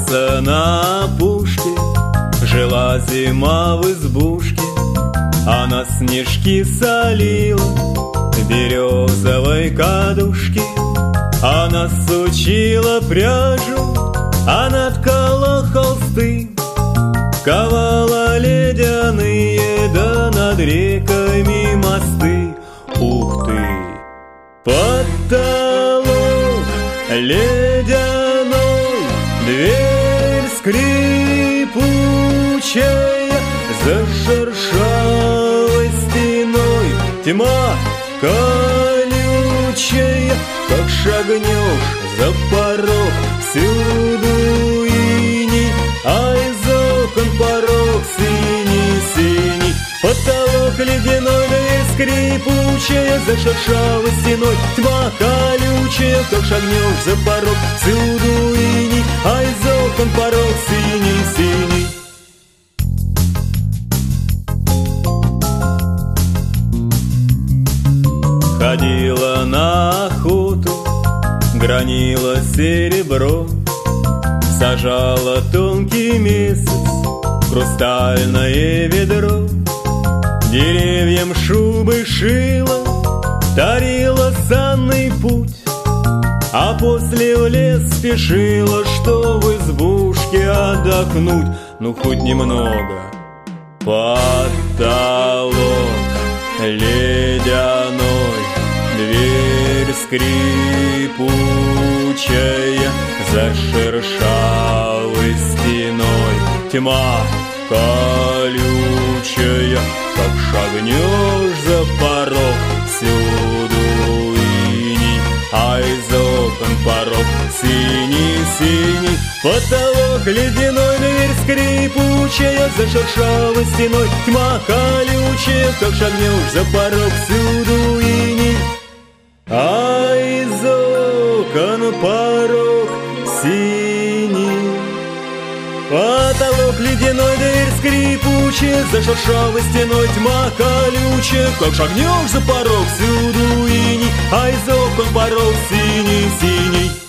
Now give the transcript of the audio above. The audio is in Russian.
солнца на опушке жила зима в избушке. Она снежки солила в березовой кадушке. Она сучила пряжу, она ткала холсты, ковала ледяные, да над реками мосты. Ух ты! Потолок ледяной, дверь скрипучая, за шершавой стеной тьма колючая. Как шагнешь за порог, всюду иней, а из окон порог синий-синий. Потолок ледяной, дверь скрипучая, за шершавой стеной тьма колючая. Как шагнешь за порог, всюду иней, а из окон порог синий-синий. Ходила на охоту, гранила серебро, сажала тонкий месяц в хрустальное ведро. Деревьям шубы шила, тарила санный путь, а после в лес спешила, что в избушке отдохнуть. Ну хоть немного. Потолок ледяной, дверь скрипучая, за шершавой стеной тьма колючая. Как шагнешь за порог, всюду иней, а из окон порог синий-синий. Потолок ледяной, дверь скрипучая, за шершавой стеной тьма колючая. Как шагнешь за порог, всюду иней, а из окон порог синий. Потолок ледяной, дверь скрипучая, за шершавой стеной тьма колючая. Как шагнешь за порог, всюду иней, а из окон порог синий-синий.